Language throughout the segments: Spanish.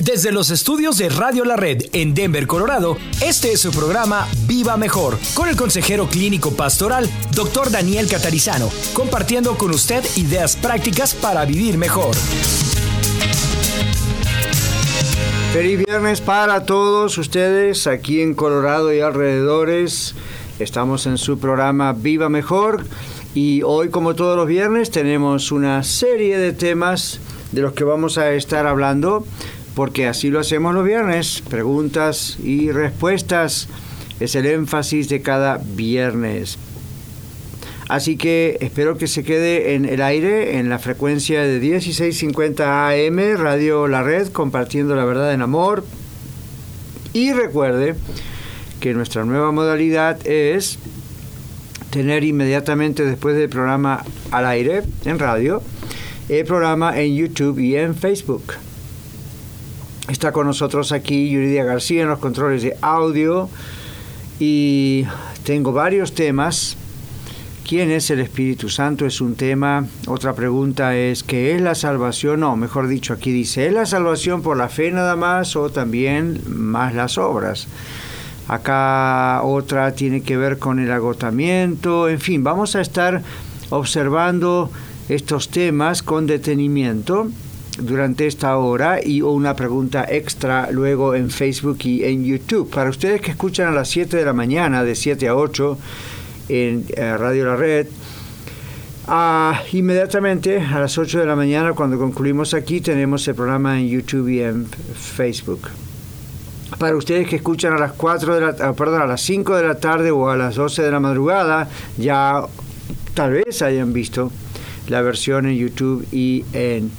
Desde los estudios de Radio La Red en Denver, Colorado, este es su programa Viva Mejor, con el consejero clínico pastoral, Dr. Daniel Catarizano, compartiendo con usted ideas prácticas para vivir mejor. Feliz viernes para todos ustedes aquí en Colorado y alrededores. Estamos en su programa Viva Mejor y hoy, como todos los viernes, tenemos una serie de temas de los que vamos a estar hablando, porque así lo hacemos los viernes. Preguntas y respuestas es el énfasis de cada viernes. Así que espero que se quede en el aire en la frecuencia de 1650 AM, Radio La Red, compartiendo la verdad en amor. Y recuerde que nuestra nueva modalidad es tener inmediatamente después del programa al aire, en radio, el programa en YouTube y en Facebook. Está con nosotros aquí Yuridia García en los controles de audio y tengo varios temas. ¿Quién es el Espíritu Santo? Es un tema. Otra pregunta es, ¿qué es la salvación? No, mejor dicho, aquí dice, ¿es la salvación por la fe nada más o también más las obras? Acá otra tiene que ver con el agotamiento. En fin, vamos a estar observando estos temas con detenimiento durante esta hora y una pregunta extra luego en Facebook y en YouTube. Para ustedes que escuchan a las 7 de la mañana, de 7 a 8, en Radio La Red, inmediatamente a las 8 de la mañana, cuando concluimos aquí, tenemos el programa en YouTube y en Facebook. Para ustedes que escuchan a las 5 de la tarde o a las 12 de la madrugada, ya tal vez hayan visto la versión en YouTube y en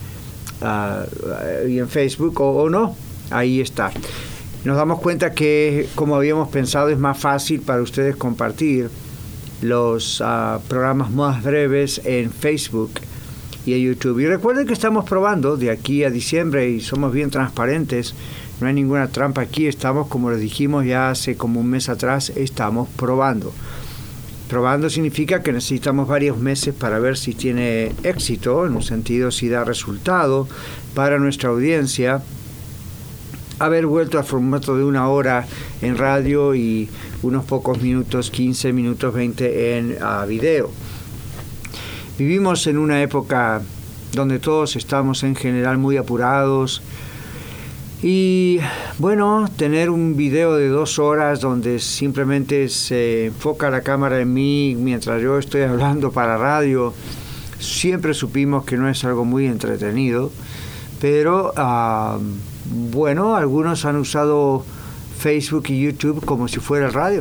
Facebook o no, ahí está. Nos damos cuenta que, como habíamos pensado, es más fácil para ustedes compartir los programas más breves en Facebook y en YouTube. Y recuerden que estamos probando de aquí a diciembre y somos bien transparentes, no hay ninguna trampa aquí, estamos, como les dijimos ya hace como un mes atrás, estamos probando. Probando significa que necesitamos varios meses para ver si tiene éxito, en un sentido si da resultado para nuestra audiencia. Haber vuelto al formato de 1 hora en radio y unos pocos minutos, 15 minutos, 20 en video. Vivimos en una época donde todos estamos en general muy apurados. Y bueno, tener un video de 2 horas donde simplemente se enfoca la cámara en mí mientras yo estoy hablando para radio, siempre supimos que no es algo muy entretenido, pero bueno, algunos han usado Facebook y YouTube como si fuera radio.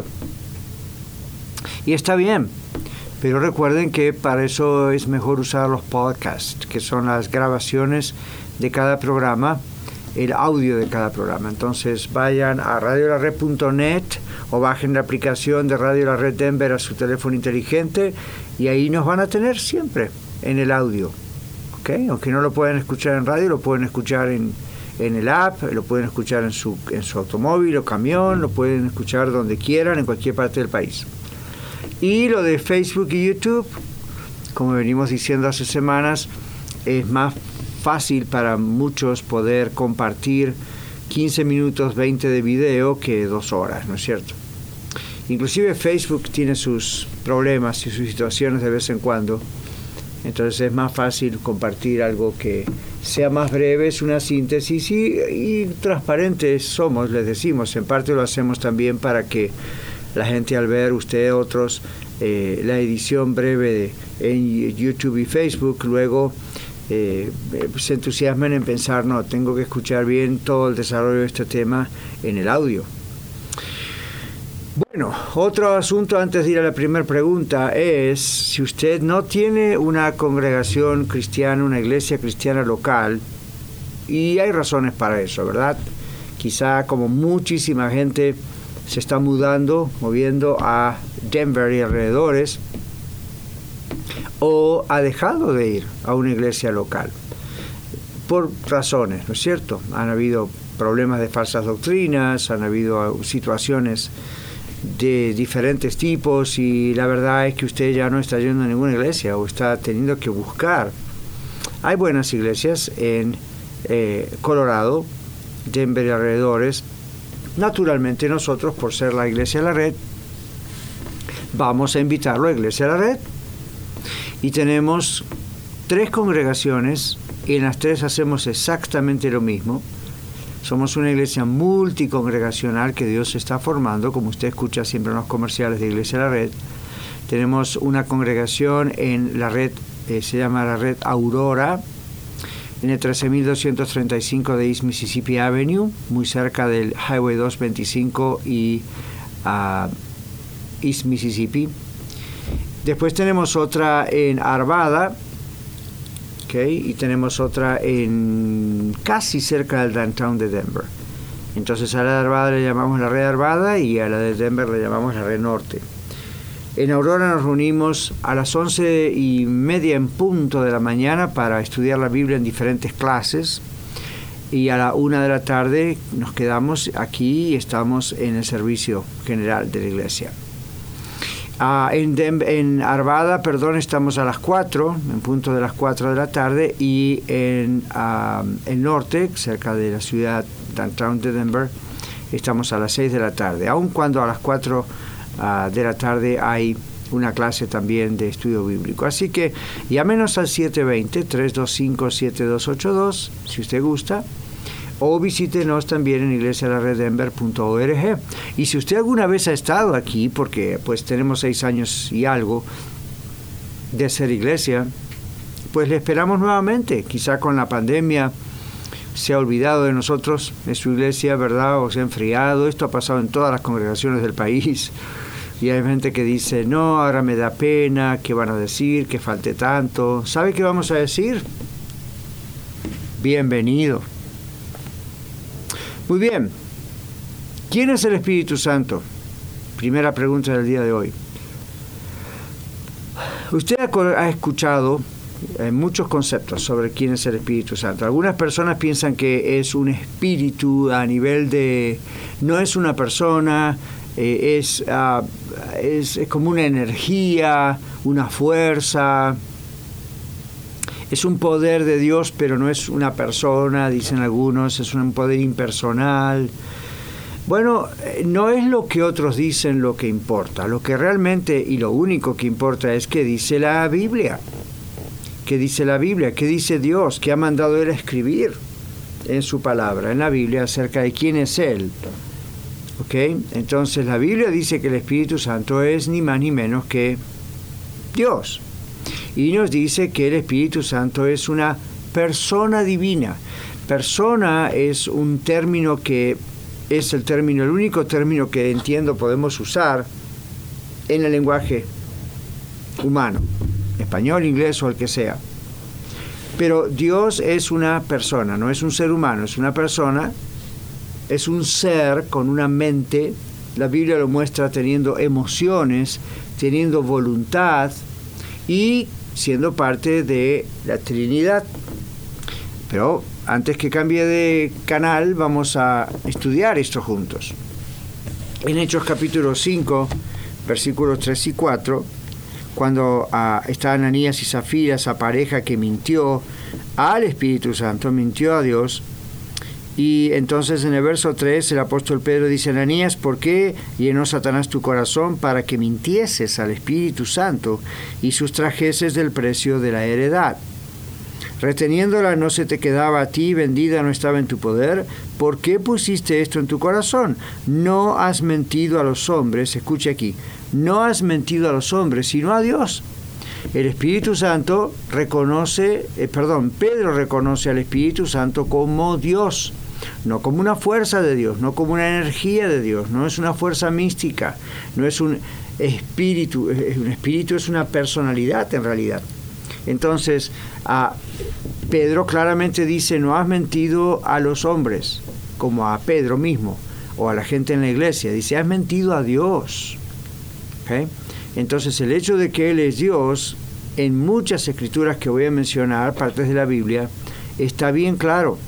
Y está bien, pero recuerden que para eso es mejor usar los podcasts, que son las grabaciones de cada programa, el audio de cada programa. Entonces vayan a radiolared.net o bajen la aplicación de Radio La Red Denver a su teléfono inteligente y ahí nos van a tener siempre en el audio. ¿Okay? Aunque no lo pueden escuchar en radio, lo pueden escuchar en el app, lo pueden escuchar en su automóvil o camión, lo pueden escuchar donde quieran, en cualquier parte del país. Y lo de Facebook y YouTube, como venimos diciendo hace semanas, es más fácil para muchos poder compartir 15 minutos, 20 de video que 2 horas, ¿no es cierto? Inclusive Facebook tiene sus problemas y sus situaciones de vez en cuando, entonces es más fácil compartir algo que sea más breve, es una síntesis y transparentes somos, les decimos, en parte lo hacemos también para que la gente al ver, usted, otros, la edición breve en YouTube y Facebook, luego se entusiasman en pensar, no, tengo que escuchar bien todo el desarrollo de este tema en el audio. Bueno, otro asunto antes de ir a la primera pregunta es, si usted no tiene una congregación cristiana, una iglesia cristiana local, y hay razones para eso, ¿verdad? Quizá como muchísima gente se está moviendo a Denver y alrededores, o ha dejado de ir a una iglesia local por razones, ¿no es cierto? Han habido problemas de falsas doctrinas, han habido situaciones de diferentes tipos y la verdad es que usted ya no está yendo a ninguna iglesia o está teniendo que buscar. Hay buenas iglesias en Colorado Denver y alrededores. Naturalmente nosotros, por ser la Iglesia de la Red, vamos a invitarlo a Iglesia de la Red. Y tenemos 3 congregaciones y en las 3 hacemos exactamente lo mismo. Somos una iglesia multicongregacional que Dios está formando, como usted escucha siempre en los comerciales de Iglesia de la Red. Tenemos una congregación en la red, se llama la red Aurora, en el 13235 de East Mississippi Avenue, muy cerca del Highway 225 y East Mississippi. Después tenemos otra en Arvada, y tenemos otra en casi cerca del downtown de Denver. Entonces a la de Arvada le llamamos la red Arvada y a la de Denver le llamamos la red Norte. En Aurora nos reunimos a las 11:30 en punto de la mañana para estudiar la Biblia en diferentes clases, y a la 1 de la tarde nos quedamos aquí y estamos en el servicio general de la iglesia. En Arvada, estamos a las 4, en punto de las 4 de la tarde, y en el norte, cerca de la ciudad downtown de Denver, estamos a las 6 de la tarde, aun cuando a las 4 de la tarde hay una clase también de estudio bíblico. Así que llámenos al 720-325-7282, si usted gusta, o visítenos también en iglesialareddenver.org. Y si usted alguna vez ha estado aquí, porque pues tenemos 6 años y algo de ser iglesia, pues le esperamos nuevamente. Quizá con la pandemia se ha olvidado de nosotros, de su iglesia, ¿verdad? O se ha enfriado. Esto ha pasado en todas las congregaciones del país. Y hay gente que dice, no, ahora me da pena, ¿qué van a decir? Que falte tanto. ¿Sabe qué vamos a decir? Bienvenido. Muy bien. ¿Quién es el Espíritu Santo? Primera pregunta del día de hoy. Usted ha escuchado muchos conceptos sobre quién es el Espíritu Santo. Algunas personas piensan que es un espíritu a nivel de... no es una persona, es como una energía, una fuerza. Es un poder de Dios, pero no es una persona, dicen algunos, es un poder impersonal. Bueno, no es lo que otros dicen lo que importa. Lo que realmente y lo único que importa es qué dice la Biblia. ¿Qué dice la Biblia? ¿Qué dice Dios? ¿Qué ha mandado Él a escribir en su palabra, en la Biblia, acerca de quién es Él? ¿Ok? Entonces la Biblia dice que el Espíritu Santo es ni más ni menos que Dios. Y nos dice que el Espíritu Santo es una persona divina. Persona es un término que es el único término que entiendo podemos usar en el lenguaje humano, español, inglés o el que sea. Pero Dios es una persona, no es un ser humano, es una persona, es un ser con una mente. La Biblia lo muestra teniendo emociones, teniendo voluntad y siendo parte de la Trinidad. Pero antes que cambie de canal, vamos a estudiar esto juntos. En Hechos capítulo 5, versículos 3 y 4, cuando está Ananías y Zafira, esa pareja que mintió al Espíritu Santo, mintió a Dios. Y entonces en el verso 3 el apóstol Pedro dice: Ananías, ¿por qué llenó Satanás tu corazón para que mintieses al Espíritu Santo y sustrajeses del precio de la heredad? Reteniéndola no se te quedaba a ti, vendida no estaba en tu poder. ¿Por qué pusiste esto en tu corazón? No has mentido a los hombres, escuche aquí, no has mentido a los hombres, sino a Dios. El Espíritu Santo Pedro reconoce al Espíritu Santo como Dios, no como una fuerza de Dios, no como una energía de Dios, no es una fuerza mística, no es un espíritu es una personalidad en realidad. Entonces, Pedro claramente dice, no has mentido a los hombres, como a Pedro mismo, o a la gente en la iglesia, dice, has mentido a Dios. ¿Okay? Entonces, el hecho de que Él es Dios, en muchas escrituras que voy a mencionar, partes de la Biblia, está bien claro.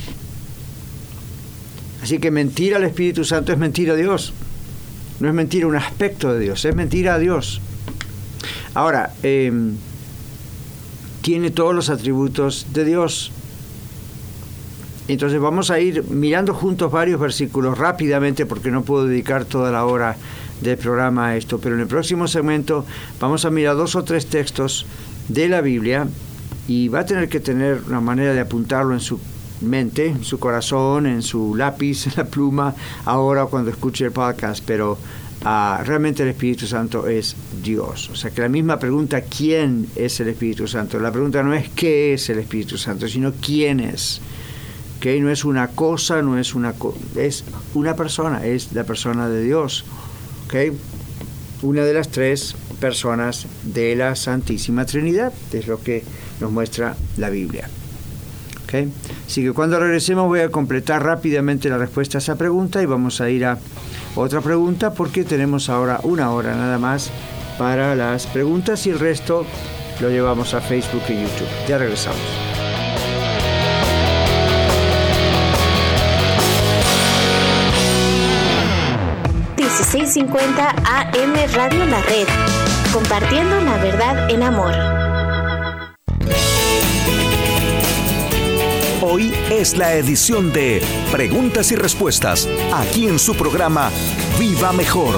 Así que mentir al Espíritu Santo es mentir a Dios. No es mentir a un aspecto de Dios, es mentir a Dios. Ahora, tiene todos los atributos de Dios. Entonces vamos a ir mirando juntos varios versículos rápidamente porque no puedo dedicar toda la hora del programa a esto, pero en el próximo segmento vamos a mirar 2 o 3 textos de la Biblia y va a tener que tener una manera de apuntarlo en su mente, en su corazón, en su lápiz, en la pluma, ahora cuando escuche el podcast, pero realmente el Espíritu Santo es Dios. O sea que la misma pregunta, ¿quién es el Espíritu Santo? La pregunta no es qué es el Espíritu Santo, sino quién es. ¿Okay? No es una cosa, es una persona, es la persona de Dios. ¿Okay? Una de las 3 personas de la Santísima Trinidad, es lo que nos muestra la Biblia. ¿Okay? Así que cuando regresemos voy a completar rápidamente la respuesta a esa pregunta y vamos a ir a otra pregunta porque tenemos ahora 1 hora nada más para las preguntas y el resto lo llevamos a Facebook y YouTube. Ya regresamos. ...1650 AM Radio La Red... compartiendo la verdad en amor. Hoy es la edición de Preguntas y Respuestas, aquí en su programa Viva Mejor.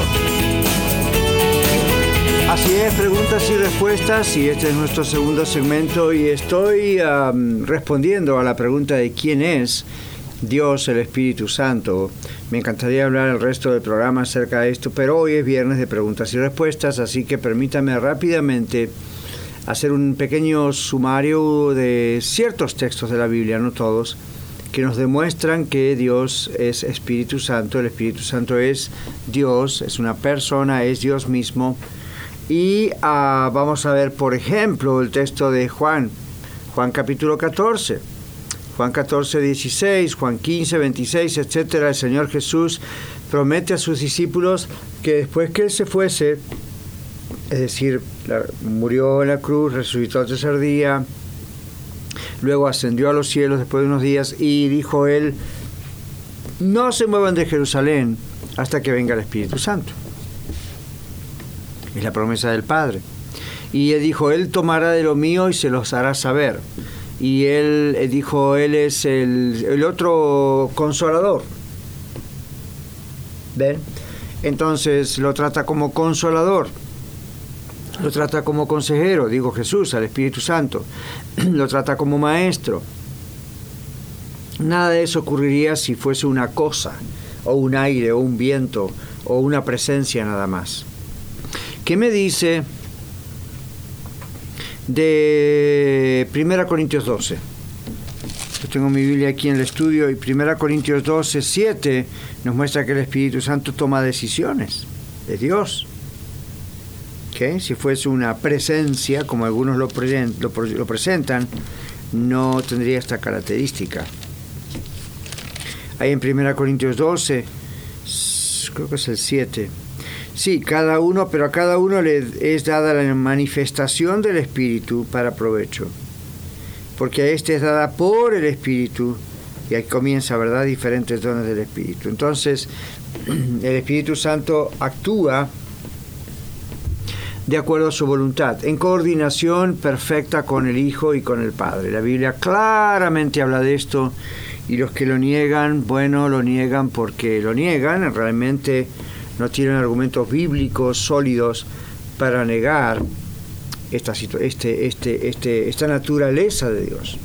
Así es, preguntas y respuestas, y este es nuestro segundo segmento, y estoy respondiendo a la pregunta de quién es Dios, el Espíritu Santo. Me encantaría hablar el resto del programa acerca de esto, pero hoy es viernes de preguntas y respuestas, así que permítame rápidamente hacer un pequeño sumario de ciertos textos de la Biblia, no todos, que nos demuestran que Dios es Espíritu Santo, el Espíritu Santo es Dios, es una persona, es Dios mismo. Y vamos a ver, por ejemplo, el texto de Juan capítulo 14, Juan 14, 16, Juan 15, 26, etcétera. El Señor Jesús promete a sus discípulos que después que Él se fuese, es decir, murió en la cruz, resucitó al tercer día, luego ascendió a los cielos después de unos días, y dijo Él, no se muevan de Jerusalén hasta que venga el Espíritu Santo. Es la promesa del Padre. Y Él dijo, Él tomará de lo mío y se los hará saber. Y Él dijo, Él es el otro consolador. ¿Ven? Entonces lo trata como consolador. Lo trata como consejero, digo Jesús, al Espíritu Santo. Lo trata como maestro. Nada de eso ocurriría si fuese una cosa, o un aire, o un viento, o una presencia nada más. ¿Qué me dice de 1 Corintios 12? Yo tengo mi Biblia aquí en el estudio y 1 Corintios 12, 7 nos muestra que el Espíritu Santo toma decisiones de Dios. ¿Okay? Si fuese una presencia, como algunos lo presentan, no tendría esta característica. Ahí en 1 Corintios 12, creo que es el 7. Sí, pero a cada uno le es dada la manifestación del Espíritu para provecho. Porque a este es dada por el Espíritu, y ahí comienza, ¿verdad?, diferentes dones del Espíritu. Entonces, el Espíritu Santo actúa de acuerdo a su voluntad, en coordinación perfecta con el Hijo y con el Padre. La Biblia claramente habla de esto, y los que lo niegan, bueno, lo niegan porque lo niegan, realmente no tienen argumentos bíblicos sólidos para negar esta naturaleza de Dios.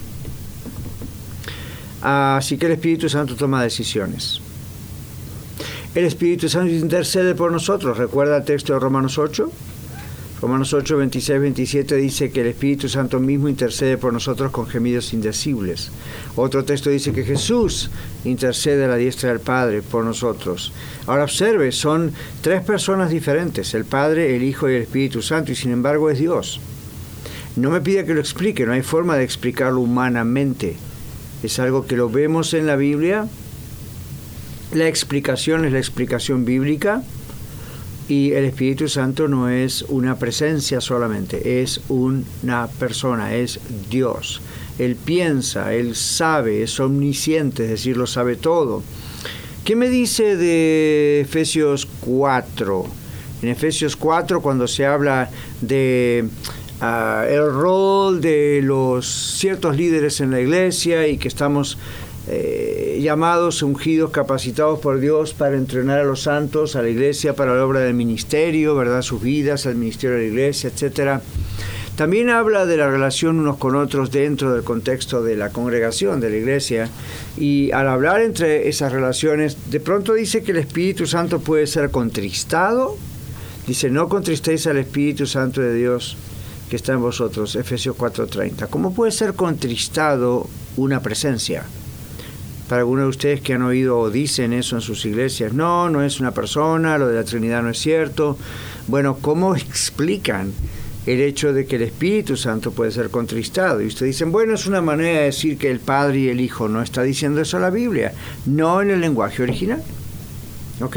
Así que el Espíritu Santo toma decisiones. El Espíritu Santo intercede por nosotros. ¿Recuerda el texto de Romanos 8? Romanos 8, 26, 27 dice que el Espíritu Santo mismo intercede por nosotros con gemidos indecibles. Otro texto dice que Jesús intercede a la diestra del Padre por nosotros. Ahora observe, son 3 personas diferentes, el Padre, el Hijo y el Espíritu Santo, y sin embargo es Dios. No me pida que lo explique, no hay forma de explicarlo humanamente. Es algo que lo vemos en la Biblia. La explicación es la explicación bíblica. Y el Espíritu Santo no es una presencia solamente, es una persona, es Dios. Él piensa, Él sabe, es omnisciente, es decir, lo sabe todo. ¿Qué me dice de Efesios 4? En Efesios 4, cuando se habla de el rol de los ciertos líderes en la iglesia y que estamos llamados, ungidos, capacitados por Dios para entrenar a los santos, a la iglesia, para la obra del ministerio, ¿verdad? Sus vidas, al ministerio de la iglesia, etcétera. También habla de la relación unos con otros dentro del contexto de la congregación, de la iglesia, y al hablar entre esas relaciones, de pronto dice que el Espíritu Santo puede ser contristado. Dice, no contristéis al Espíritu Santo de Dios que está en vosotros, Efesios 4:30. ¿Cómo puede ser contristado una presencia? Para algunos de ustedes que han oído o dicen eso en sus iglesias, no es una persona, lo de la Trinidad no es cierto. Bueno, ¿cómo explican el hecho de que el Espíritu Santo puede ser contristado? Y ustedes dicen, bueno, es una manera de decir que el Padre y el Hijo. No está diciendo eso la Biblia, no en el lenguaje original. ¿Ok?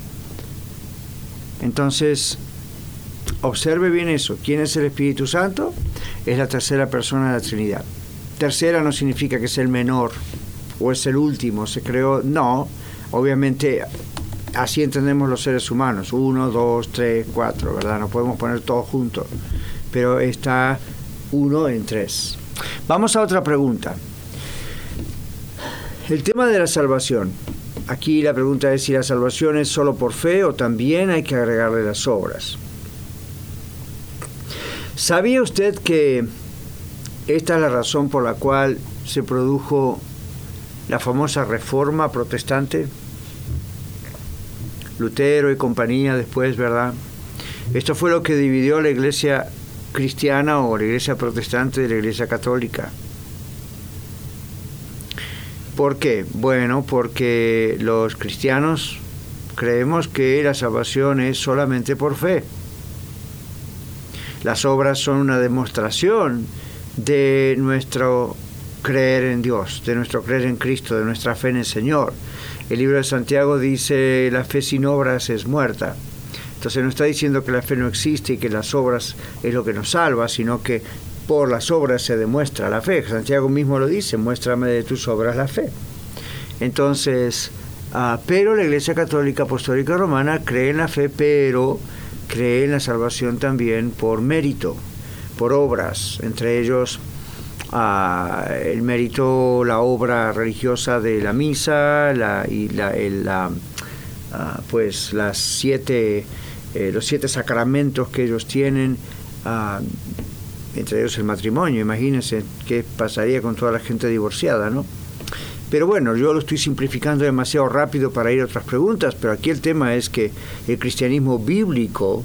Entonces, observe bien eso. ¿Quién es el Espíritu Santo? Es la tercera persona de la Trinidad. Tercera no significa que es el menor o es el último, se creó. No, obviamente así entendemos los seres humanos, 1, 2, 3, 4, ¿verdad? No podemos poner todo junto, pero está 1 en 3. Vamos a otra pregunta. El tema de la salvación. Aquí la pregunta es si la salvación es solo por fe o también hay que agregarle las obras. ¿Sabía usted que esta es la razón por la cual se produjo la famosa Reforma Protestante? Lutero y compañía después, ¿verdad? Esto fue lo que dividió la iglesia cristiana o la iglesia protestante de la iglesia católica. ¿Por qué? Bueno, porque los cristianos creemos que la salvación es solamente por fe. Las obras son una demostración de nuestro creer en Dios, de nuestro creer en Cristo, de nuestra fe en el Señor. El libro de Santiago dice, la fe sin obras es muerta. Entonces no está diciendo que la fe no existe y que las obras es lo que nos salva, sino que por las obras se demuestra la fe. Santiago mismo lo dice, muéstrame de tus obras la fe. Entonces, pero la Iglesia Católica Apostólica Romana cree en la fe, pero cree en la salvación también por mérito, por obras, entre ellos el mérito, la obra religiosa de la misa, pues los 7 sacramentos que ellos tienen, entre ellos el matrimonio. Imagínense qué pasaría con toda la gente divorciada, ¿no? Pero bueno, yo lo estoy simplificando demasiado rápido para ir a otras preguntas, pero aquí el tema es que el cristianismo bíblico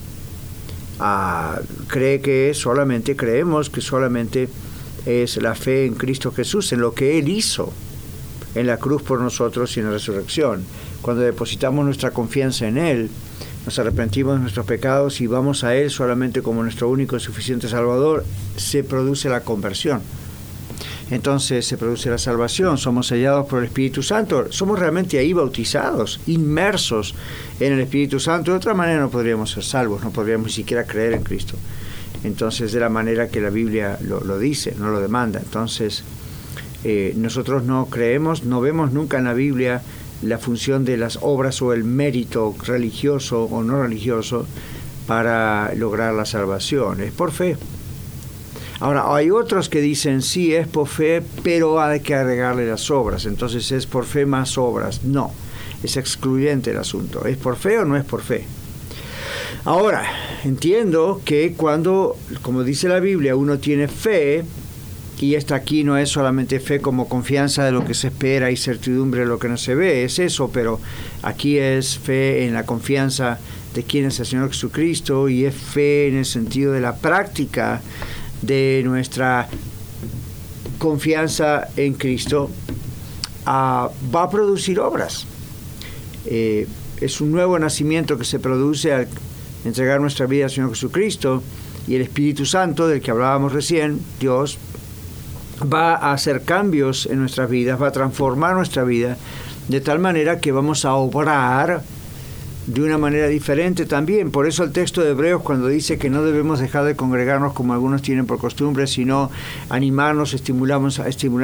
creemos que solamente es la fe en Cristo Jesús, en lo que Él hizo en la cruz por nosotros y en la resurrección. Cuando depositamos nuestra confianza en Él, nos arrepentimos de nuestros pecados y vamos a Él solamente como nuestro único y suficiente Salvador, se produce la conversión. Entonces se produce la salvación, somos sellados por el Espíritu Santo, somos realmente ahí bautizados, inmersos en el Espíritu Santo. De otra manera no podríamos ser salvos, no podríamos ni siquiera creer en Cristo. Entonces, de la manera que la Biblia lo dice, no lo demanda. Entonces, nosotros no creemos, no vemos nunca en la Biblia la función de las obras o el mérito religioso o no religioso para lograr la salvación. Es por fe. Ahora, hay otros que dicen, sí, es por fe, pero hay que agregarle las obras. Entonces, es por fe más obras. No, es excluyente el asunto. ¿Es por fe o no es por fe? Ahora, entiendo que cuando, como dice la Biblia, uno tiene fe, y esta aquí no es solamente fe como confianza de lo que se espera y certidumbre de lo que no se ve, es eso, pero aquí es fe en la confianza de quién es el Señor Jesucristo, y es fe en el sentido de la práctica de nuestra confianza en Cristo, va a producir obras. Es un nuevo nacimiento que se produce al entregar nuestra vida al Señor Jesucristo, y el Espíritu Santo, del que hablábamos recién, Dios, va a hacer cambios en nuestras vidas, va a transformar nuestra vida, de tal manera que vamos a obrar de una manera diferente también. Por eso el texto de Hebreos, cuando dice que no debemos dejar de congregarnos como algunos tienen por costumbre, sino animarnos, estimularnos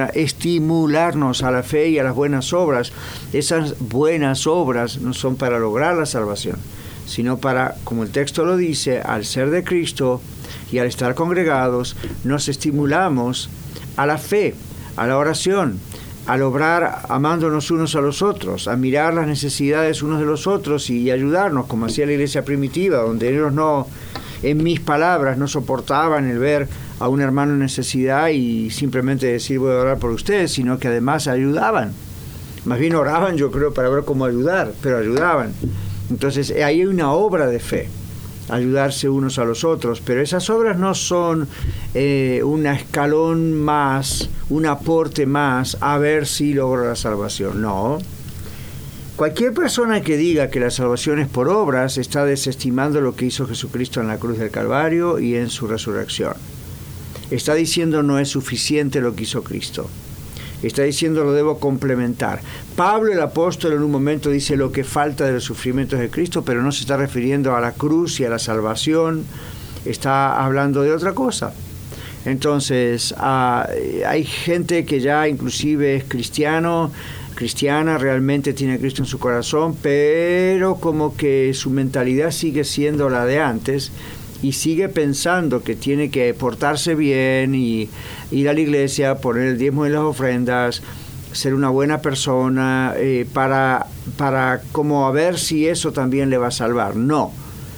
a la fe y a las buenas obras. Esas buenas obras no son para lograr la salvación, sino para, como el texto lo dice, al ser de Cristo y al estar congregados, nos estimulamos a la fe, a la oración, al obrar amándonos unos a los otros, a mirar las necesidades unos de los otros y ayudarnos, como hacía la iglesia primitiva, donde ellos no, en mis palabras, no soportaban el ver a un hermano en necesidad y simplemente decir voy a orar por ustedes, sino que además ayudaban. Más bien oraban, yo creo, para ver cómo ayudar, pero ayudaban. Entonces ahí hay una obra de fe, ayudarse unos a los otros, pero esas obras no son un escalón más, un aporte más a ver si logro la salvación. No. Cualquier persona que diga que la salvación es por obras está desestimando lo que hizo Jesucristo en la cruz del Calvario y en su resurrección. Está diciendo no es suficiente lo que hizo Cristo. Está diciendo lo debo complementar. Pablo el apóstol en un momento dice lo que falta de los sufrimientos de Cristo, pero no se está refiriendo a la cruz y a la salvación, está hablando de otra cosa. Entonces hay gente que ya inclusive es cristiana, realmente tiene a Cristo en su corazón, pero como que su mentalidad sigue siendo la de antes y sigue pensando que tiene que portarse bien y ir a la iglesia, poner el diezmo en las ofrendas, ser una buena persona, para como a ver si eso también le va a salvar. No.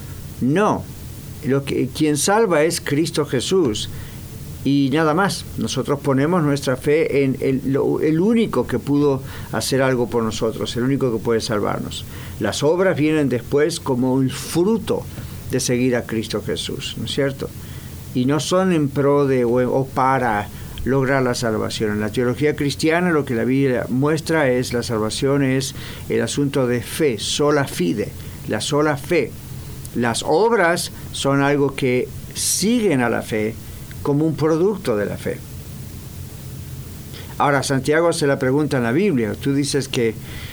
Quien salva es Cristo Jesús y nada más. Nosotros ponemos nuestra fe en el único que pudo hacer algo por nosotros, el único que puede salvarnos. Las obras vienen después como un fruto de seguir a Cristo Jesús, ¿no es cierto? Y no son en pro de o para lograr la salvación. En la teología cristiana lo que la Biblia muestra es la salvación es el asunto de fe, sola fide, la sola fe. Las obras son algo que siguen a la fe como un producto de la fe. Ahora, Santiago hace la pregunta en la Biblia. Tú dices que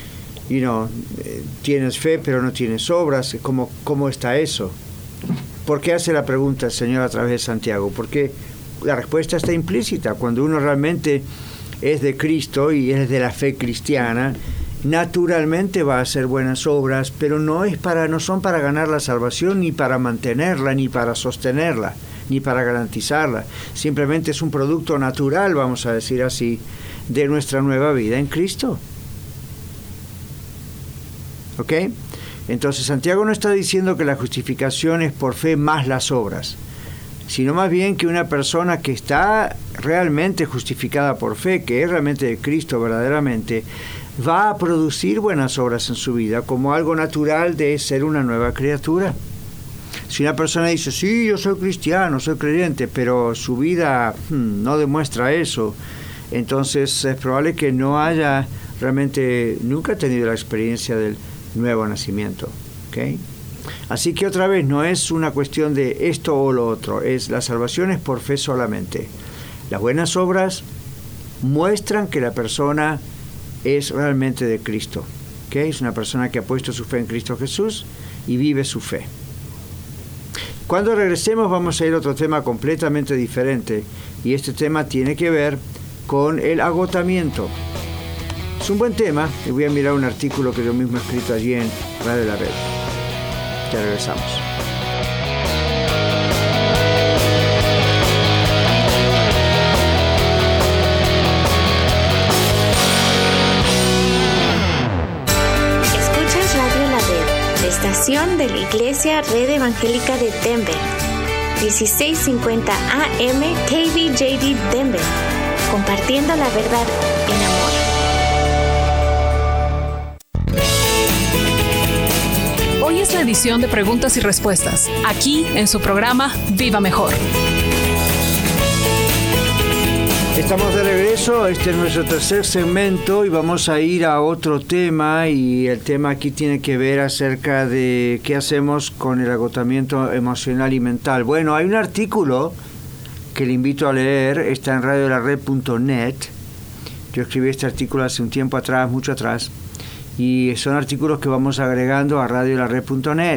tienes fe pero no tienes obras. ¿Cómo está eso? ¿Por qué hace la pregunta el Señor a través de Santiago? Porque la respuesta está implícita. Cuando uno realmente es de Cristo y es de la fe cristiana, naturalmente va a hacer buenas obras, pero no son para ganar la salvación, ni para mantenerla, ni para sostenerla, ni para garantizarla. Simplemente es un producto natural, vamos a decir así, de nuestra nueva vida en Cristo. ¿Ok? Entonces Santiago no está diciendo que la justificación es por fe más las obras, sino más bien que una persona que está realmente justificada por fe, que es realmente de Cristo verdaderamente, va a producir buenas obras en su vida como algo natural de ser una nueva criatura. Si una persona dice, sí, yo soy cristiano, soy creyente, pero su vida no demuestra eso, entonces es probable que no haya realmente nunca tenido la experiencia del nuevo nacimiento. ¿Okay? Así que otra vez, no es una cuestión de esto o lo otro, la salvación es por fe solamente. Las buenas obras muestran que la persona es realmente de Cristo. ¿Okay? Es una persona que ha puesto su fe en Cristo Jesús y vive su fe. Cuando regresemos vamos a ir a otro tema completamente diferente, y este tema tiene que ver con el agotamiento. Es un buen tema y voy a mirar un artículo que yo mismo he escrito allí en Radio La Red. Ya regresamos. Escuchas Radio La Red, la estación de la Iglesia Red Evangélica de Denver. 1650 AM KBJD Denver. Compartiendo la verdad en amor. Hoy es la edición de preguntas y respuestas, aquí en su programa Viva Mejor. Estamos de regreso, este es nuestro tercer segmento y vamos a ir a otro tema, y el tema aquí tiene que ver acerca de qué hacemos con el agotamiento emocional y mental. Bueno, hay un artículo que le invito a leer, está en radiolared.net. Yo escribí este artículo hace un tiempo atrás, mucho atrás, y son artículos que vamos agregando a radiolared.net.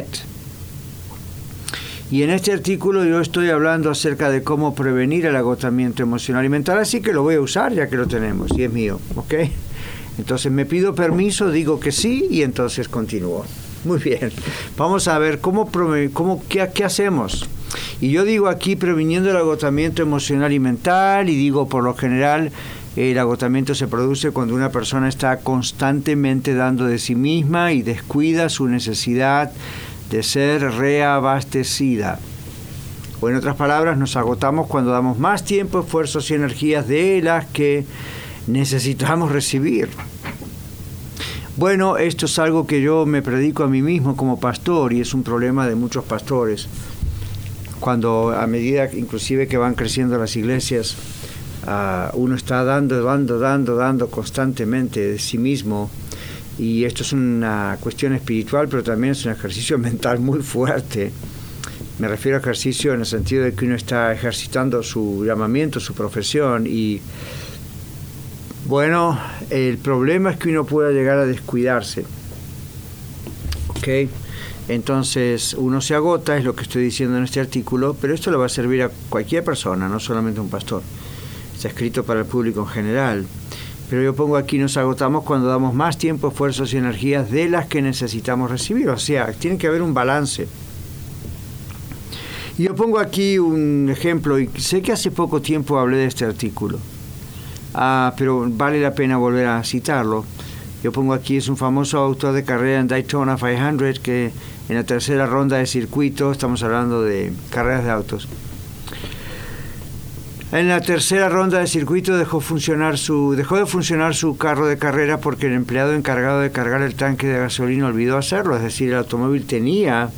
Y en este artículo yo estoy hablando acerca de cómo prevenir el agotamiento emocional y mental, así que lo voy a usar ya que lo tenemos y es mío, ¿ok? Entonces me pido permiso, digo que sí y entonces continúo. Muy bien, vamos a ver qué hacemos. Y yo digo aquí previniendo el agotamiento emocional y mental, y digo por lo general El agotamiento se produce cuando una persona está constantemente dando de sí misma y descuida su necesidad de ser reabastecida. O en otras palabras, nos agotamos cuando damos más tiempo, esfuerzos y energías de las que necesitamos recibir. Bueno, esto es algo que yo me predico a mí mismo como pastor y es un problema de muchos pastores. Cuando a medida inclusive que van creciendo las iglesias, uno está dando constantemente de sí mismo, y esto es una cuestión espiritual, pero también es un ejercicio mental muy fuerte. Me refiero a ejercicio en el sentido de que uno está ejercitando su llamamiento, su profesión, y bueno, el problema es que uno pueda llegar a descuidarse. ¿Ok? Entonces uno se agota, es lo que estoy diciendo en este artículo, pero esto le va a servir a cualquier persona, no solamente a un pastor. Está escrito para el público en general. Pero yo pongo aquí, nos agotamos cuando damos más tiempo, esfuerzos y energías de las que necesitamos recibir. O sea, tiene que haber un balance. Y yo pongo aquí un ejemplo, y sé que hace poco tiempo hablé de este artículo, pero vale la pena volver a citarlo. Yo pongo aquí, es un famoso autor de carrera en Daytona 500 que en la tercera ronda de circuito, estamos hablando de carreras de autos, en la tercera ronda de circuito dejó de funcionar su carro de carrera porque el empleado encargado de cargar el tanque de gasolina olvidó hacerlo. Es decir, el automóvil tenía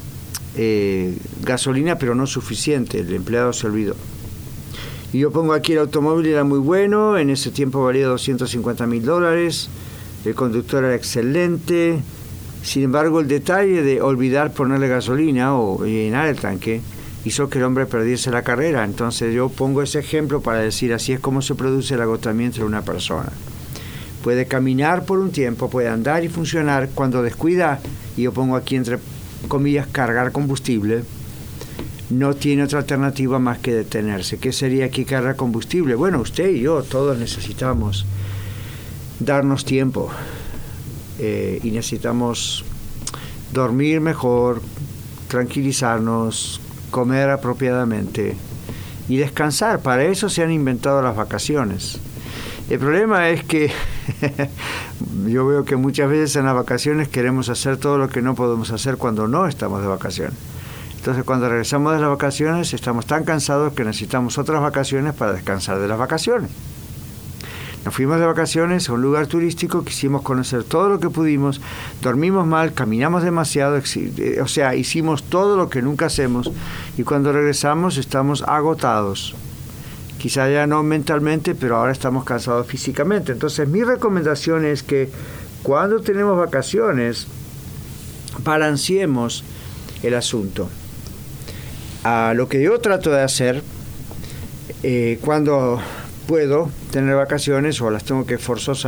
gasolina, pero no suficiente. El empleado se olvidó. Y yo pongo aquí, el automóvil era muy bueno, en ese tiempo valía $250,000, el conductor era excelente. Sin embargo, el detalle de olvidar ponerle gasolina o llenar el tanque hizo que el hombre perdiese la carrera. Entonces yo pongo ese ejemplo para decir, así es como se produce el agotamiento de una persona. Puede caminar por un tiempo, puede andar y funcionar. Cuando descuida, y yo pongo aquí entre comillas, cargar combustible, no tiene otra alternativa más que detenerse. ¿Qué sería aquí cargar combustible? Bueno, usted y yo, todos necesitamos darnos tiempo y necesitamos dormir mejor, tranquilizarnos, comer apropiadamente y descansar. Para eso se han inventado las vacaciones. El problema es que yo veo que muchas veces en las vacaciones queremos hacer todo lo que no podemos hacer cuando no estamos de vacaciones. Entonces, cuando regresamos de las vacaciones, estamos tan cansados que necesitamos otras vacaciones para descansar de las vacaciones. Nos fuimos de vacaciones a un lugar turístico, quisimos conocer todo lo que pudimos, dormimos mal, caminamos demasiado, o sea, hicimos todo lo que nunca hacemos, y cuando regresamos estamos agotados. Quizá ya no mentalmente, pero ahora estamos cansados físicamente. Entonces, mi recomendación es que cuando tenemos vacaciones, balanceemos el asunto. Lo que yo trato de hacer cuando puedo tener vacaciones o las tengo que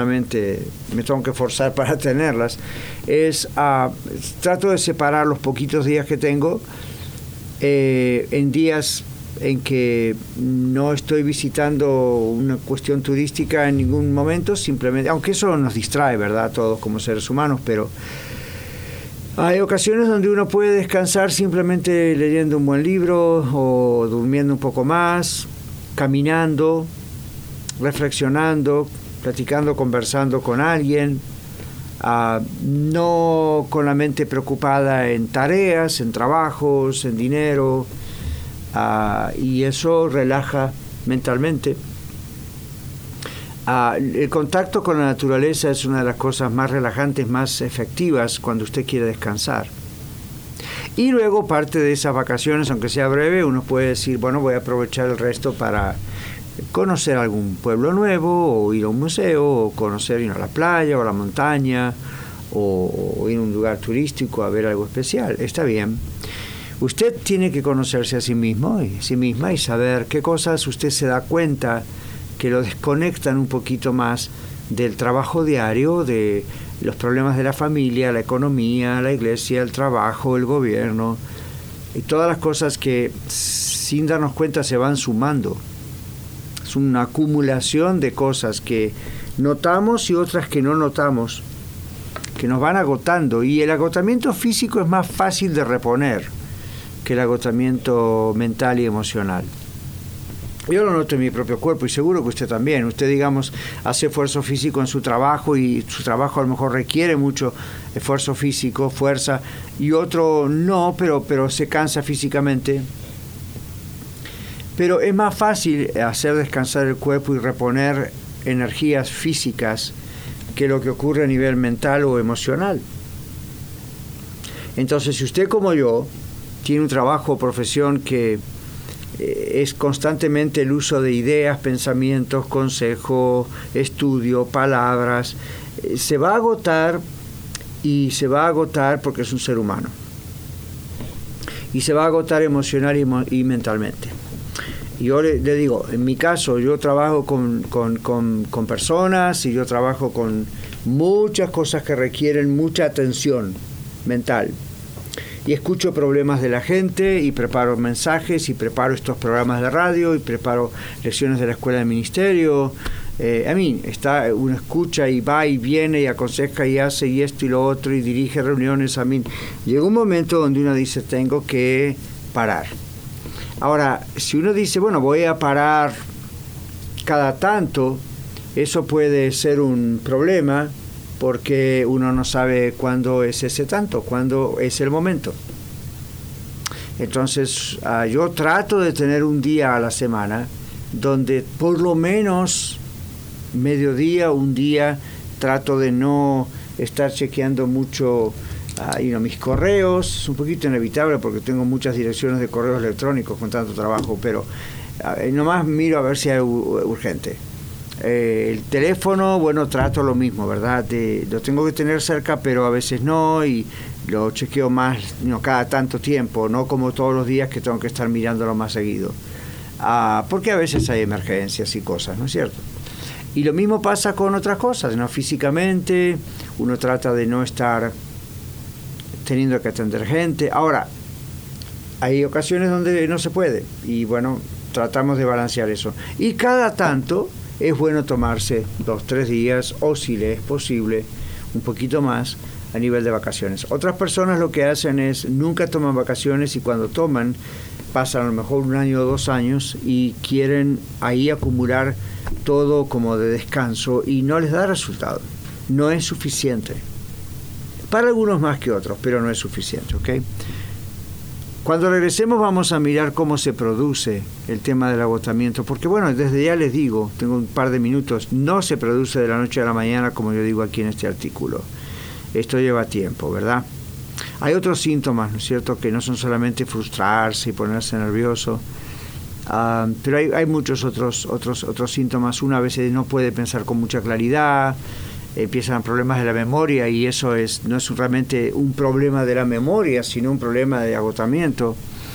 me tengo que forzar para tenerlas, es trato de separar los poquitos días que tengo en días en que no estoy visitando una cuestión turística en ningún momento, simplemente, aunque eso nos distrae, ¿verdad?, todos como seres humanos, pero hay ocasiones donde uno puede descansar simplemente leyendo un buen libro o durmiendo un poco más, caminando, reflexionando, platicando, conversando con alguien, no con la mente preocupada en tareas, en trabajos, en dinero, y eso relaja mentalmente. El contacto con la naturaleza es una de las cosas más relajantes, más efectivas cuando usted quiere descansar. Y luego, parte de esas vacaciones, aunque sea breve, uno puede decir, bueno, voy a aprovechar el resto para conocer algún pueblo nuevo, o ir a un museo, o ir a la playa, o a la montaña, o ir a un lugar turístico a ver algo especial. Está bien. Usted tiene que conocerse a sí mismo y a sí misma y saber qué cosas usted se da cuenta que lo desconectan un poquito más del trabajo diario, de los problemas de la familia, la economía, la iglesia, el trabajo, el gobierno, y todas las cosas que sin darnos cuenta se van sumando. Es una acumulación de cosas que notamos y otras que no notamos, que nos van agotando, y el agotamiento físico es más fácil de reponer que el agotamiento mental y emocional. Yo lo noto en mi propio cuerpo y seguro que usted también. Usted, digamos, hace esfuerzo físico en su trabajo y su trabajo a lo mejor requiere mucho esfuerzo físico, fuerza, y otro no, pero se cansa físicamente. Pero es más fácil hacer descansar el cuerpo y reponer energías físicas que lo que ocurre a nivel mental o emocional. Entonces, si usted como yo tiene un trabajo o profesión que es constantemente el uso de ideas, pensamientos, consejo, estudio, palabras, se va a agotar, y se va a agotar porque es un ser humano. Y se va a agotar emocional y mentalmente. Yo le digo, en mi caso, yo trabajo con personas y yo trabajo con muchas cosas que requieren mucha atención mental. Y escucho problemas de la gente y preparo mensajes y preparo estos programas de radio y preparo lecciones de la escuela de ministerio. Uno escucha y va y viene y aconseja y hace y esto y lo otro y dirige reuniones. Llega un momento donde uno dice, tengo que parar. Ahora, si uno dice, bueno, voy a parar cada tanto, eso puede ser un problema, porque uno no sabe cuándo es ese tanto, cuándo es el momento. Entonces, yo trato de tener un día a la semana donde por lo menos mediodía, un día, trato de no estar chequeando mucho mis correos. Es un poquito inevitable porque tengo muchas direcciones de correos electrónicos con tanto trabajo, pero nomás miro a ver si hay urgente. El teléfono, bueno, trato lo mismo, ¿verdad? Lo tengo que tener cerca, pero a veces no, y lo chequeo más cada tanto tiempo, no como todos los días que tengo que estar mirándolo más seguido. Porque a veces hay emergencias y cosas, ¿no es cierto? Y lo mismo pasa con otras cosas, ¿no? Físicamente, uno trata de no estar teniendo que atender gente. Ahora, hay ocasiones donde no se puede, y bueno, tratamos de balancear eso. Y cada tanto es bueno tomarse 2-3 días, o si le es posible, un poquito más a nivel de vacaciones. Otras personas lo que hacen es, nunca toman vacaciones, y cuando toman, pasan a lo mejor 1 año o 2 años, y quieren ahí acumular todo como de descanso, y no les da resultado. No es suficiente. Para algunos más que otros, pero no es suficiente, ¿ok? Cuando regresemos vamos a mirar cómo se produce el tema del agotamiento, porque bueno, desde ya les digo, tengo un par de minutos, no se produce de la noche a la mañana como yo digo aquí en este artículo. Esto lleva tiempo, ¿verdad? Hay otros síntomas, ¿no es cierto?, que no son solamente frustrarse y ponerse nervioso, pero hay muchos otros síntomas. Uno a veces no puede pensar con mucha claridad, empiezan problemas de la memoria, y eso no es realmente un problema de la memoria, sino un problema de agotamiento.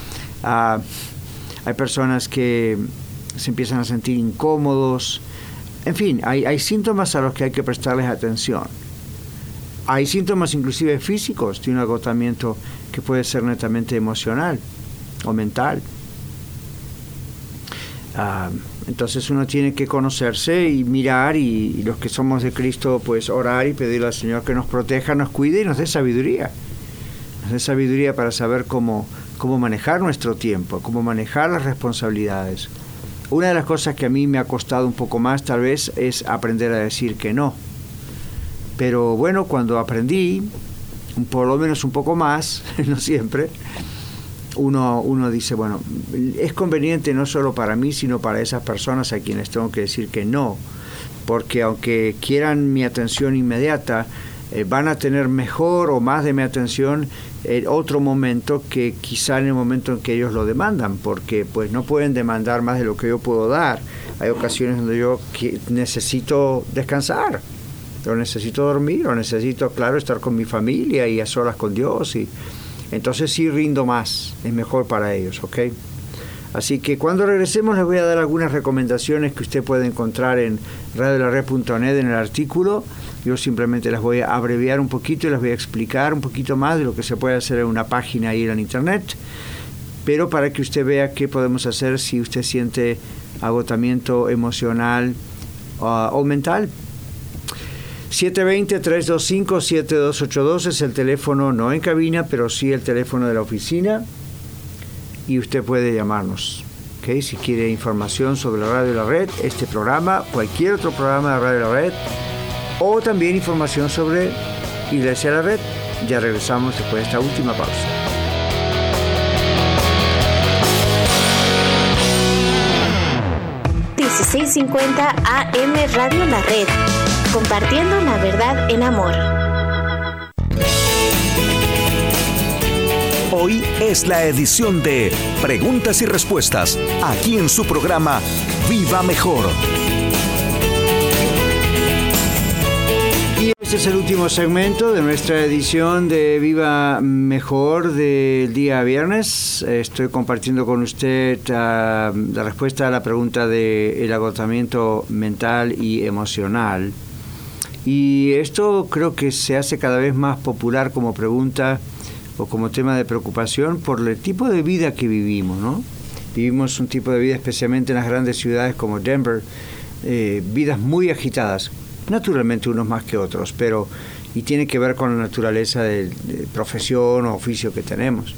Hay personas que se empiezan a sentir incómodos. En fin, hay síntomas a los que hay que prestarles atención. Hay síntomas inclusive físicos de un agotamiento que puede ser netamente emocional o mental. Entonces uno tiene que conocerse y mirar, y los que somos de Cristo, pues orar y pedirle al Señor que nos proteja, nos cuide y nos dé sabiduría. Nos dé sabiduría para saber cómo manejar nuestro tiempo, cómo manejar las responsabilidades. Una de las cosas que a mí me ha costado un poco más tal vez es aprender a decir que no. Pero bueno, cuando aprendí, por lo menos un poco más, no siempre, uno dice, bueno, es conveniente no solo para mí, sino para esas personas a quienes tengo que decir que no, porque aunque quieran mi atención inmediata, van a tener mejor o más de mi atención en otro momento, que quizá en el momento en que ellos lo demandan, porque pues no pueden demandar más de lo que yo puedo dar. Hay ocasiones donde yo necesito descansar, o necesito dormir, o necesito, claro, estar con mi familia y a solas con Dios, y entonces sí rindo más, es mejor para ellos, ¿ok? Así que cuando regresemos les voy a dar algunas recomendaciones que usted puede encontrar en radiolared.net en el artículo. Yo simplemente las voy a abreviar un poquito y les voy a explicar un poquito más de lo que se puede hacer en una página ahí en internet, pero para que usted vea qué podemos hacer si usted siente agotamiento emocional o mental. 720-325-7282 es el teléfono, no en cabina, pero sí el teléfono de la oficina, y usted puede llamarnos, ¿ok? ¿okay? Si quiere información sobre la Radio La Red, este programa, cualquier otro programa de Radio La Red, o también información sobre Iglesia La Red. Ya regresamos después de esta última pausa. $16.50 AM Radio La Red, compartiendo la verdad en amor. Hoy es la edición de Preguntas y Respuestas, aquí en su programa Viva Mejor. Y este es el último segmento de nuestra edición de Viva Mejor del día viernes. Estoy compartiendo con usted la respuesta a la pregunta del agotamiento mental y emocional. Y esto creo que se hace cada vez más popular como pregunta o como tema de preocupación por el tipo de vida que vivimos, ¿no? Vivimos un tipo de vida, especialmente en las grandes ciudades como Denver, vidas muy agitadas. Naturalmente unos más que otros, pero y tiene que ver con la naturaleza de profesión o oficio que tenemos.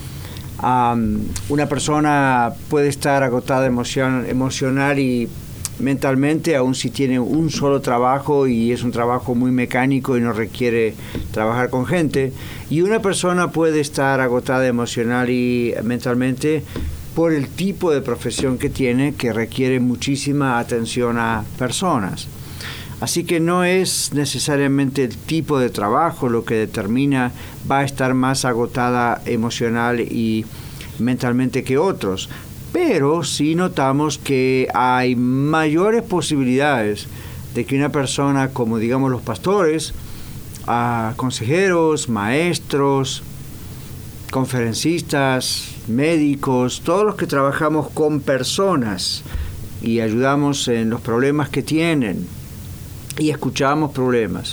Una persona puede estar agotada emocional y mentalmente, aun si tiene un solo trabajo y es un trabajo muy mecánico y no requiere trabajar con gente, y una persona puede estar agotada emocional y mentalmente por el tipo de profesión que tiene, que requiere muchísima atención a personas. Así que no es necesariamente el tipo de trabajo lo que determina va a estar más agotada emocional y mentalmente que otros. Pero sí notamos que hay mayores posibilidades de que una persona, como digamos los pastores, consejeros, maestros, conferencistas, médicos, todos los que trabajamos con personas y ayudamos en los problemas que tienen, y escuchamos problemas,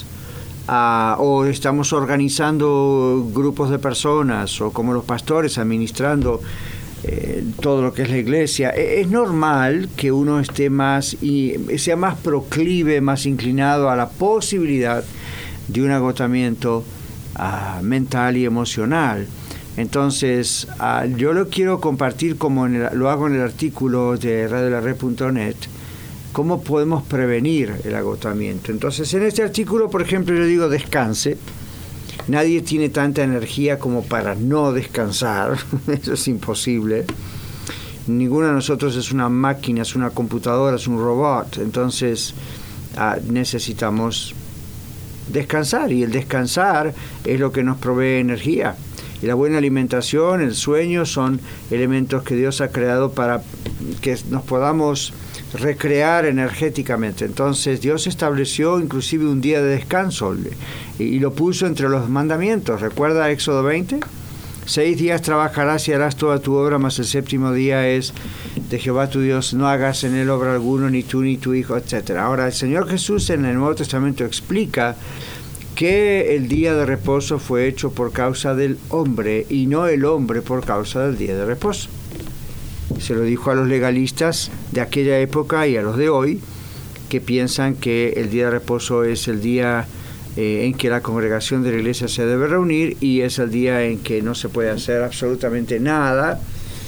o estamos organizando grupos de personas, o como los pastores administrando todo lo que es la iglesia, es normal que uno esté más y sea más proclive, más inclinado a la posibilidad de un agotamiento mental y emocional. Entonces, yo lo quiero compartir como lo hago en el artículo de radiolared.net, cómo podemos prevenir el agotamiento. Entonces, en este artículo, por ejemplo, yo digo descanse. Nadie tiene tanta energía como para no descansar. Eso es imposible. Ninguno de nosotros es una máquina, es una computadora, es un robot. Entonces, necesitamos descansar. Y el descansar es lo que nos provee energía. Y la buena alimentación, el sueño, son elementos que Dios ha creado para que nos podamos recrear energéticamente. Entonces Dios estableció inclusive un día de descanso y lo puso entre los mandamientos. ¿Recuerda Éxodo 20? 6 días trabajarás y harás toda tu obra, mas el séptimo día es de Jehová tu Dios, no hagas en él obra alguno, ni tú ni tu hijo, etc. Ahora el Señor Jesús en el Nuevo Testamento explica que el día de reposo fue hecho por causa del hombre y no el hombre por causa del día de reposo. Se lo dijo a los legalistas de aquella época y a los de hoy, que piensan que el día de reposo es el día en que la congregación de la iglesia se debe reunir y es el día en que no se puede hacer absolutamente nada,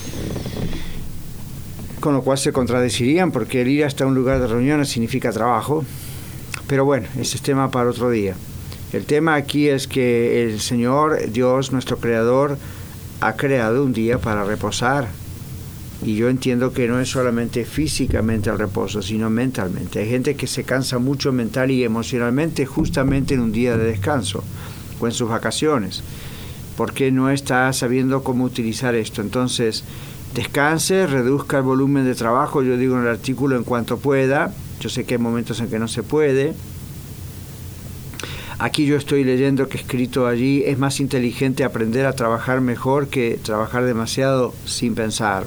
con lo cual se contradecirían porque el ir hasta un lugar de reunión significa trabajo. Pero bueno, ese es tema para otro día. El tema aquí es que el Señor, Dios, nuestro Creador, ha creado un día para reposar. Y yo entiendo que no es solamente físicamente el reposo, sino mentalmente. Hay gente que se cansa mucho mental y emocionalmente justamente en un día de descanso o en sus vacaciones, porque no está sabiendo cómo utilizar esto. Entonces, descanse, reduzca el volumen de trabajo, yo digo en el artículo, en cuanto pueda. Yo sé que hay momentos en que no se puede. Aquí yo estoy leyendo que escrito allí, es más inteligente aprender a trabajar mejor que trabajar demasiado sin pensar.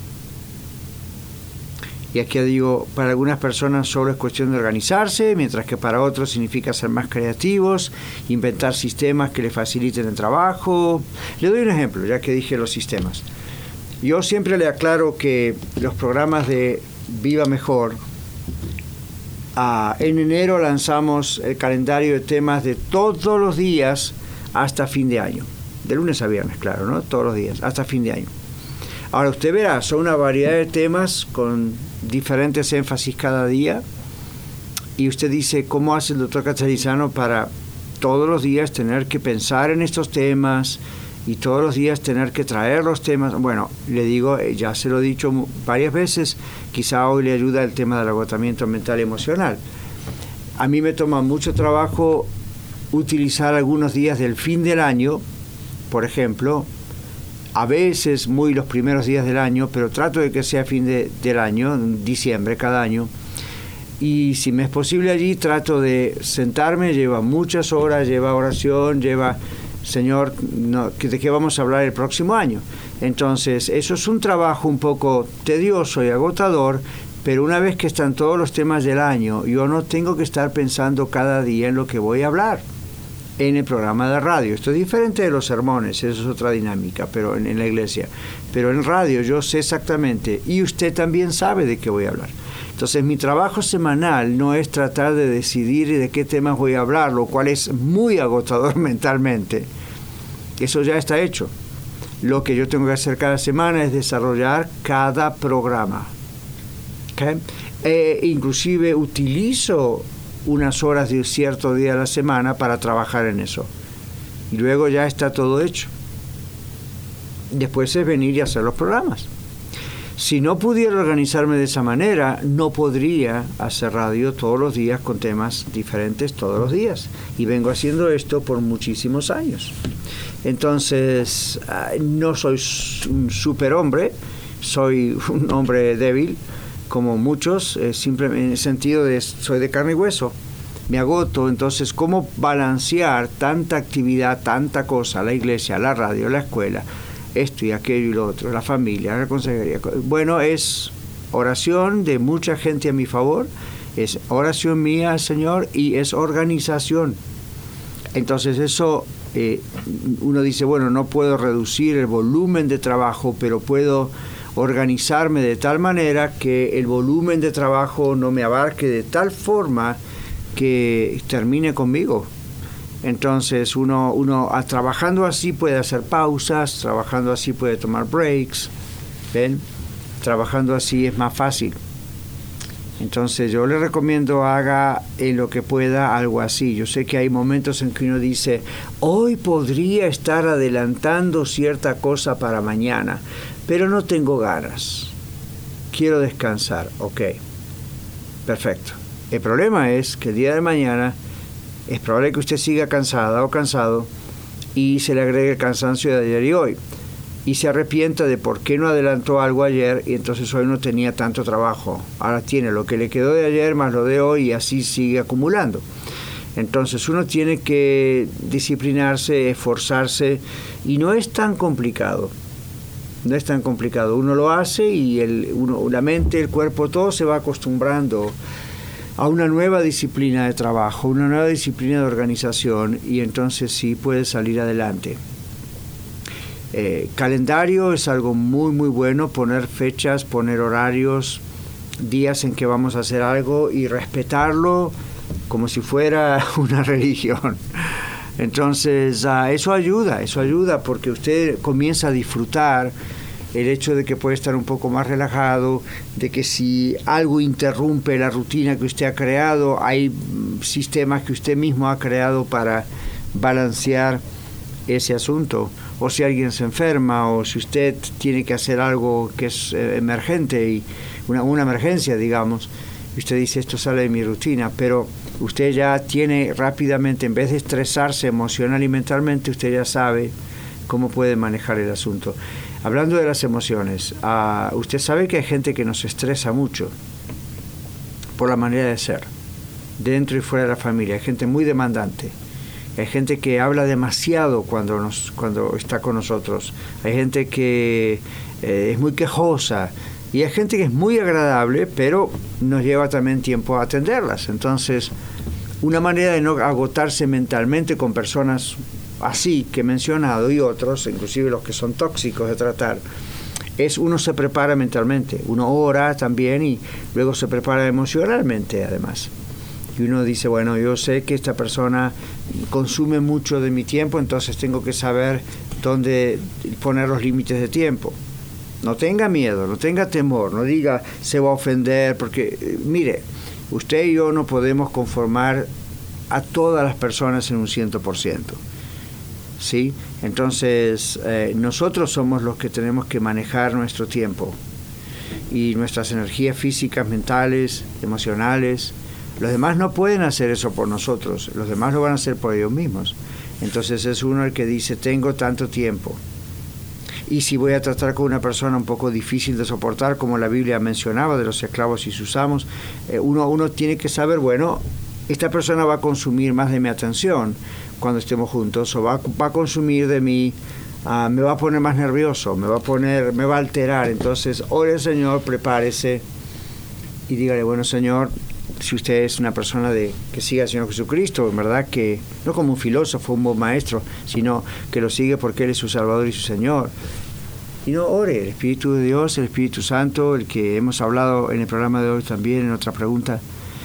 Y aquí digo, para algunas personas solo es cuestión de organizarse, mientras que para otros significa ser más creativos, inventar sistemas que les faciliten el trabajo. Le doy un ejemplo, ya que dije los sistemas. Yo siempre le aclaro que los programas de Viva Mejor, en enero lanzamos el calendario de temas de todos los días hasta fin de año. De lunes a viernes, claro, ¿no? Todos los días, hasta fin de año. Ahora usted verá, son una variedad de temas con diferentes énfasis cada día, y usted dice, ¿cómo hace el doctor Catarizano para todos los días tener que pensar en estos temas y todos los días tener que traer los temas? Bueno, le digo, ya se lo he dicho varias veces, quizá hoy le ayuda el tema del agotamiento mental y emocional. A mí me toma mucho trabajo utilizar algunos días del fin del año, por ejemplo, a veces muy los primeros días del año, pero trato de que sea fin del año, diciembre cada año, y si me es posible allí trato de sentarme, lleva muchas horas, lleva oración, lleva, Señor, ¿de qué vamos a hablar el próximo año? Entonces, eso es un trabajo un poco tedioso y agotador, pero una vez que están todos los temas del año, yo no tengo que estar pensando cada día en lo que voy a hablar en el programa de radio. Esto es diferente de los sermones, eso es otra dinámica, pero en la iglesia. Pero en radio yo sé exactamente, y usted también sabe de qué voy a hablar. Entonces mi trabajo semanal no es tratar de decidir de qué temas voy a hablar, lo cual es muy agotador mentalmente. Eso ya está hecho. Lo que yo tengo que hacer cada semana es desarrollar cada programa. ¿Okay? Inclusive utilizo unas horas de un cierto día a la semana para trabajar en eso. Y luego ya está todo hecho. Después es venir y hacer los programas. Si no pudiera organizarme de esa manera, no podría hacer radio todos los días con temas diferentes todos los días. Y vengo haciendo esto por muchísimos años. Entonces, no soy un superhombre, soy un hombre débil, como muchos, simplemente en el sentido de soy de carne y hueso, me agoto. Entonces, ¿cómo balancear tanta actividad, tanta cosa, la iglesia, la radio, la escuela, esto y aquello y lo otro, la familia, la consejería? Bueno, es oración de mucha gente a mi favor, es oración mía al Señor y es organización. Entonces eso, uno dice, bueno, no puedo reducir el volumen de trabajo, pero puedo organizarme de tal manera que el volumen de trabajo no me abarque de tal forma que termine conmigo. Entonces uno trabajando así puede hacer pausas, trabajando así puede tomar breaks, ¿ven? Trabajando así es más fácil. Entonces yo le recomiendo haga en lo que pueda algo así. Yo sé que hay momentos en que uno dice, hoy podría estar adelantando cierta cosa para mañana, pero no tengo ganas, quiero descansar. Ok, perfecto. El problema es que el día de mañana es probable que usted siga cansada o cansado y se le agregue el cansancio de ayer y hoy, y se arrepienta de por qué no adelantó algo ayer y entonces hoy no tenía tanto trabajo. Ahora tiene lo que le quedó de ayer más lo de hoy y así sigue acumulando. Entonces uno tiene que disciplinarse, esforzarse, y no es tan complicado. No es tan complicado. Uno lo hace y la mente, el cuerpo, todo se va acostumbrando a una nueva disciplina de trabajo, una nueva disciplina de organización, y entonces sí puede salir adelante. Calendario es algo muy muy bueno, poner fechas, poner horarios, días en que vamos a hacer algo y respetarlo como si fuera una religión. Entonces eso ayuda porque usted comienza a disfrutar el hecho de que puede estar un poco más relajado, de que si algo interrumpe la rutina que usted ha creado, hay sistemas que usted mismo ha creado para balancear ese asunto. O si alguien se enferma, o si usted tiene que hacer algo que es emergente, y una emergencia, digamos, y usted dice, esto sale de mi rutina, pero usted ya tiene rápidamente, en vez de estresarse emocional y mentalmente, usted ya sabe cómo puede manejar el asunto. Hablando de las emociones, usted sabe que hay gente que nos estresa mucho por la manera de ser, dentro y fuera de la familia. Hay gente muy demandante. Hay gente que habla demasiado cuando está con nosotros. Hay gente que es muy quejosa. Y hay gente que es muy agradable, pero nos lleva también tiempo a atenderlas. Entonces, una manera de no agotarse mentalmente con personas así que he mencionado y otros, inclusive los que son tóxicos de tratar, es uno se prepara mentalmente. Uno ora también y luego se prepara emocionalmente además. Y uno dice, bueno, yo sé que esta persona consume mucho de mi tiempo, entonces tengo que saber dónde poner los límites de tiempo. No tenga miedo, no tenga temor, no diga se va a ofender, porque mire, usted y yo no podemos conformar a todas las personas en un 100%. ¿Sí? Entonces, nosotros somos los que tenemos que manejar nuestro tiempo y nuestras energías físicas, mentales, emocionales. Los demás no pueden hacer eso por nosotros, los demás lo van a hacer por ellos mismos. Entonces es uno el que dice, tengo tanto tiempo. Y si voy a tratar con una persona un poco difícil de soportar, como la Biblia mencionaba de los esclavos y sus amos, uno tiene que saber, bueno, esta persona va a consumir más de mi atención cuando estemos juntos, o va a consumir de mí, me va a poner más nervioso, me va a alterar. Entonces, ore al Señor, prepárese y dígale, bueno, Señor, si usted es una persona que sigue al Señor Jesucristo, en verdad que no como un filósofo, un buen maestro, sino que lo sigue porque Él es su Salvador y su Señor. Y no ore, el Espíritu de Dios, el Espíritu Santo, el que hemos hablado en el programa de hoy también, en otra pregunta,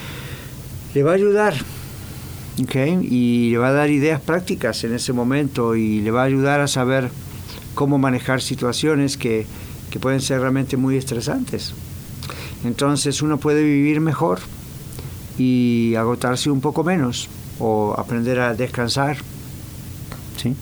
le va a ayudar, ¿okay? Y le va a dar ideas prácticas en ese momento y le va a ayudar a saber cómo manejar situaciones que pueden ser realmente muy estresantes. Entonces uno puede vivir mejor y agotarse un poco menos o aprender a descansar, ¿sí?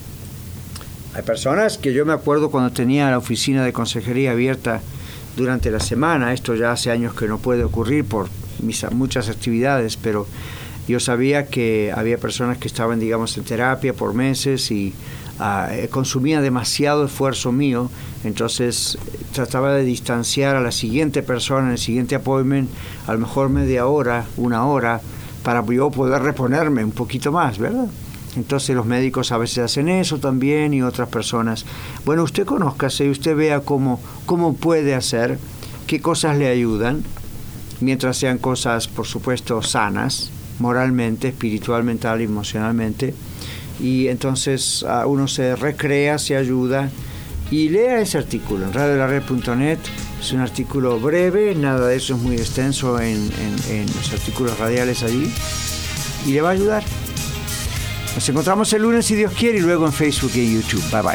Hay personas que yo me acuerdo cuando tenía la oficina de consejería abierta durante la semana, esto ya hace años que no puede ocurrir por muchas actividades, pero yo sabía que había personas que estaban, digamos, en terapia por meses y consumía demasiado esfuerzo mío, entonces trataba de distanciar a la siguiente persona, en el siguiente appointment, a lo mejor media hora, una hora, para yo poder reponerme un poquito más, ¿verdad? Entonces los médicos a veces hacen eso también y otras personas. Bueno, usted conózcase y usted vea cómo puede hacer, qué cosas le ayudan, mientras sean cosas, por supuesto, sanas, moralmente, espiritual, mental y emocionalmente. Y entonces uno se recrea, se ayuda y lea ese artículo en radiolared.net. Es un artículo breve, nada de eso es muy extenso en los artículos radiales allí, y le va a ayudar. Nos encontramos el lunes si Dios quiere y luego en Facebook y en YouTube. Bye bye.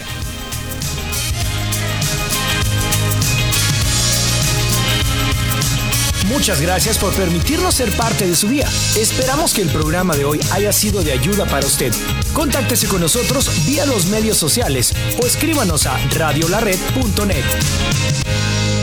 Muchas gracias por permitirnos ser parte de su día. Esperamos que el programa de hoy haya sido de ayuda para usted. Contáctese con nosotros vía los medios sociales o escríbanos a radiolared.net.